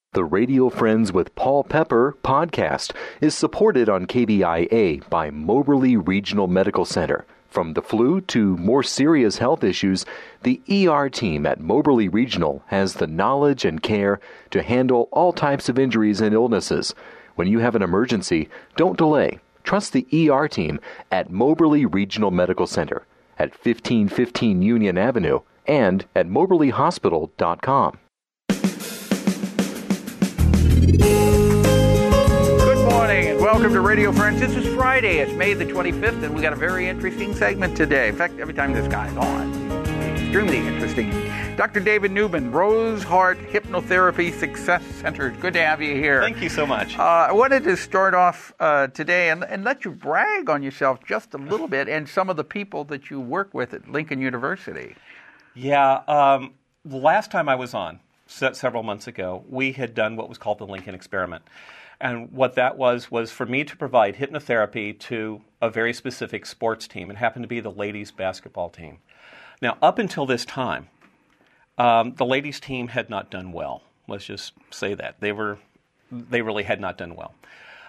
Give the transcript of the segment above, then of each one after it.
The Radio Friends with Paul Pepper podcast is supported on KBIA by Moberly Regional Medical Center. From the flu to more serious health issues, the ER team at Moberly Regional has the knowledge and care to handle all types of injuries and illnesses. When you have an emergency, don't delay. Trust the ER team at Moberly Regional Medical Center at 1515 Union Avenue and at moberlyhospital.com. Welcome to Radio Friends. This is Friday. It's May the 25th, and we got a very interesting segment today. In fact, every time this guy's on, it's extremely interesting. Dr. David Newman, Rose Heart Hypnotherapy Success Center. Good to have you here. Thank you so much. I wanted to start off today and let you brag on yourself just a little bit and some of the people that you work with at Lincoln University. Yeah, the last time I was on, several months ago, we had done what was called the Lincoln Experiment. And what that was for me to provide hypnotherapy to a very specific sports team. It happened to be the ladies' basketball team. Now, up until this time, the ladies' team had not done well. Let's just say that. They really had not done well.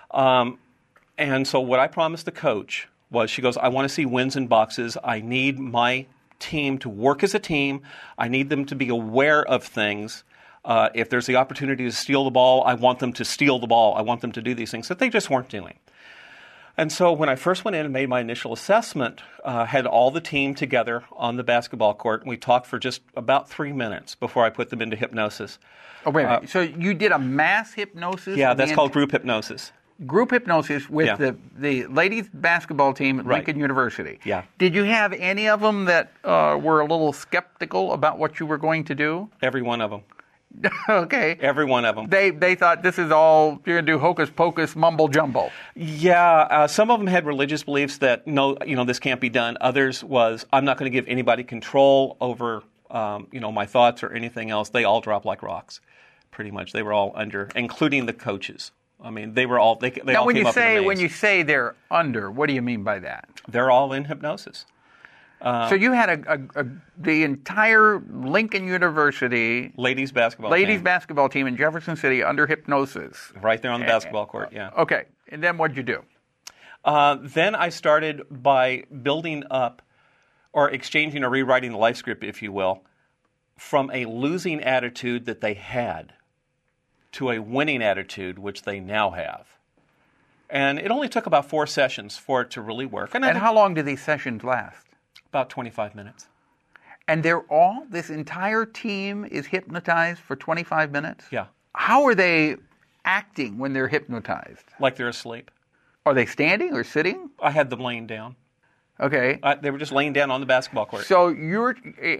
And so what I promised the coach was, she goes, I want to see wins in boxes. I need my team to work as a team. I need them to be aware of things. If there's the opportunity to steal the ball, I want them to steal the ball. I want them to do these things that they just weren't doing. And so when I first went in and made my initial assessment, had all the team together on the basketball court, and we talked for just about 3 minutes before I put them into hypnosis. Oh, wait a minute. So you did a mass hypnosis? Yeah, that's called group hypnosis. Group hypnosis with the ladies' basketball team at Lincoln University. Yeah. Did you have any of them that were a little skeptical about what you were going to do? Every one of them. Okay. Every one of them. They thought this is all, you're going to do hocus pocus, mumble jumble. Yeah. Some of them had religious beliefs that, no, this can't be done. Others was, I'm not going to give anybody control over, my thoughts or anything else. They all dropped like rocks, pretty much. They were all under, including the coaches. I mean, they were all, they now, all came up in a maze. When you say they're under, what do you mean by that? They're all in hypnosis. So you had the entire Lincoln University ladies basketball team in Jefferson City under hypnosis. Right there on the basketball court, yeah. Okay, and then what'd you do? Then I started by building up or exchanging or rewriting the life script, if you will, from a losing attitude that they had to a winning attitude, which they now have. And it only took about 4 sessions for it to really work. And how long do these sessions last? About 25 minutes. And this entire team is hypnotized for 25 minutes? Yeah. How are they acting when they're hypnotized? Like they're asleep. Are they standing or sitting? I had them laying down. Okay. They were just laying down on the basketball court. So you're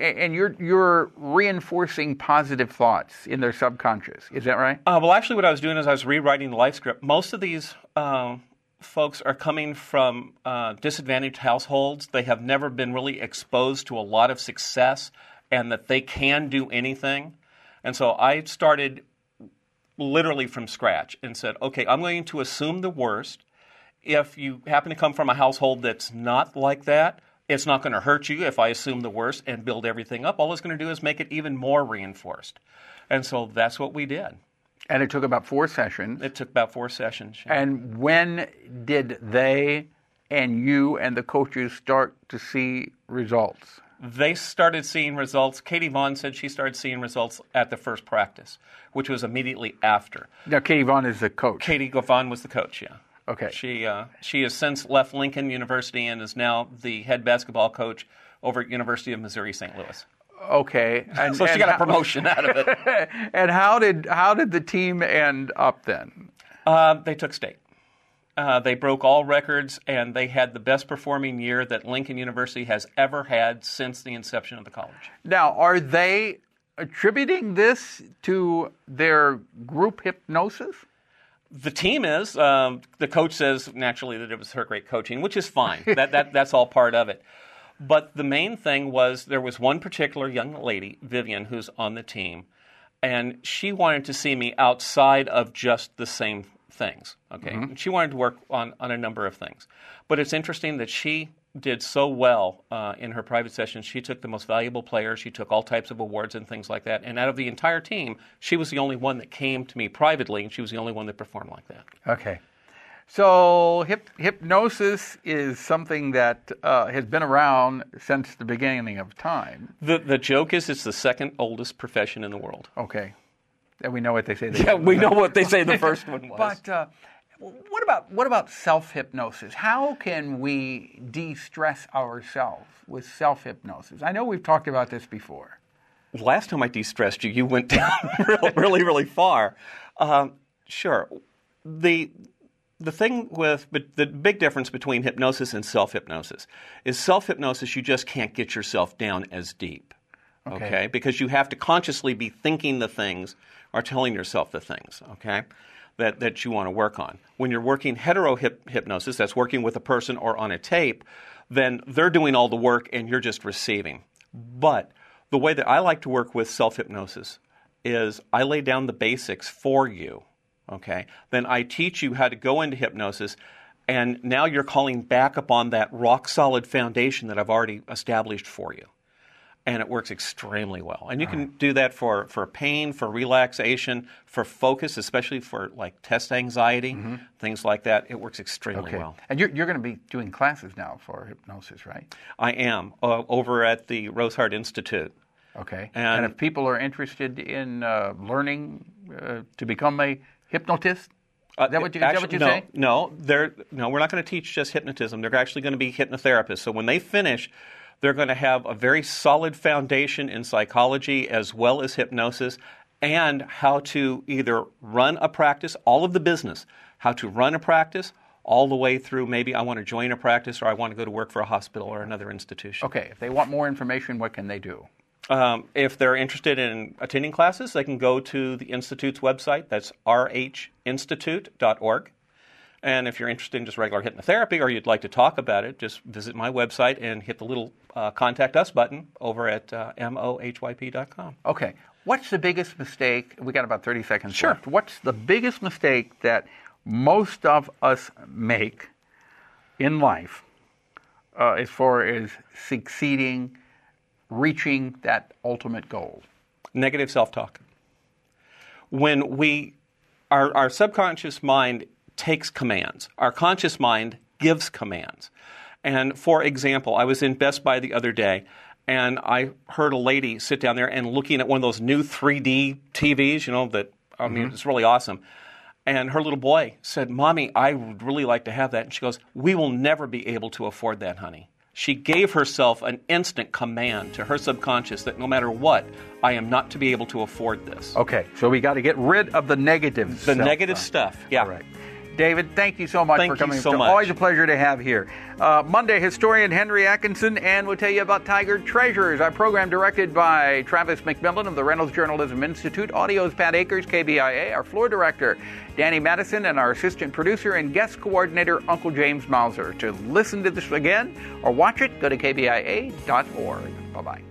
reinforcing positive thoughts in their subconscious. Is that right? Well, actually, what I was doing is I was rewriting the life script. Most of these folks are coming from disadvantaged households. They have never been really exposed to a lot of success and that they can do anything. And so I started literally from scratch and said, okay, I'm going to assume the worst. If you happen to come from a household that's not like that, it's not going to hurt you if I assume the worst and build everything up. All it's going to do is make it even more reinforced. And so that's what we did. And it took about 4 sessions. It took about 4 sessions. Yeah. And when did they and you and the coaches start to see results? They started seeing results. Katie Vaughn said she started seeing results at the first practice, which was immediately after. Now, Katie Vaughn is the coach. Katie Vaughn was the coach, yeah. Okay. She has since left Lincoln University and is now the head basketball coach over at University of Missouri St. Louis. Okay. So she got a promotion out of it. And how did the team end up then? They took state. They broke all records, and they had the best performing year that Lincoln University has ever had since the inception of the college. Now, are they attributing this to their group hypnosis? The team is. The coach says, naturally, that it was her great coaching, which is fine. That's all part of it. But the main thing was there was one particular young lady, Vivian, who's on the team, and she wanted to see me outside of just the same things. Okay, She wanted to work on a number of things. But it's interesting that she did so well in her private sessions. She took the most valuable player. She took all types of awards and things like that. And out of the entire team, she was the only one that came to me privately, and she was the only one that performed like that. Okay. So hypnosis is something that has been around since the beginning of time. The joke is it's the second oldest profession in the world. Okay. And we know what they say. Yeah, we know what they say the first one was. But what about self-hypnosis? How can we de-stress ourselves with self-hypnosis? I know we've talked about this before. Last time I de-stressed you went down really, really far. Sure. The thing but the big difference between hypnosis and self-hypnosis is self-hypnosis, you just can't get yourself down as deep, okay? Because you have to consciously be thinking the things or telling yourself the things, okay, that you want to work on. When you're working hetero-hypnosis, that's working with a person or on a tape, then they're doing all the work and you're just receiving. But the way that I like to work with self-hypnosis is I lay down the basics for you. Okay, then I teach you how to go into hypnosis, and now you're calling back upon that rock-solid foundation that I've already established for you. And it works extremely well. And you can do that for pain, for relaxation, for focus, especially for like test anxiety, things like that. It works extremely well. And you're going to be doing classes now for hypnosis, right? I am, over at the Rosehart Institute. Okay. And if people are interested in learning to become a hypnotist? Is that what you say? No, we're not going to teach just hypnotism. They're actually going to be hypnotherapists. So when they finish, they're going to have a very solid foundation in psychology as well as hypnosis and how to either run a practice, all of the business, how to run a practice, all the way through maybe I want to join a practice or I want to go to work for a hospital or another institution. Okay. If they want more information, what can they do? If they're interested in attending classes, they can go to the Institute's website. That's rhinstitute.org. And if you're interested in just regular hypnotherapy or you'd like to talk about it, just visit my website and hit the little Contact Us button over at mohyp.com. Okay. What's the biggest mistake? We got about 30 seconds left. What's the biggest mistake that most of us make in life as far as succeeding, reaching that ultimate goal? Negative self-talk. When our subconscious mind takes commands, our conscious mind gives commands. And for example, I was in Best Buy the other day, and I heard a lady sit down there and looking at one of those new 3D TVs, it's really awesome. And her little boy said, "Mommy, I would really like to have that." And she goes, "We will never be able to afford that, honey." She gave herself an instant command to her subconscious that no matter what, I am not to be able to afford this. Okay, so we got to get rid of the negative stuff. The negative stuff, yeah. All right. David, thank you so much for coming. Thank you so much. Always a pleasure to have here. Monday, historian Henry Atkinson, and we'll tell you about Tiger Treasures, our program directed by Travis McMillan of the Reynolds Journalism Institute. Audio's Pat Akers, KBIA, our floor director, Danny Madison, and our assistant producer and guest coordinator, Uncle James Mauser. To listen to this again or watch it, go to kbia.org. Bye-bye.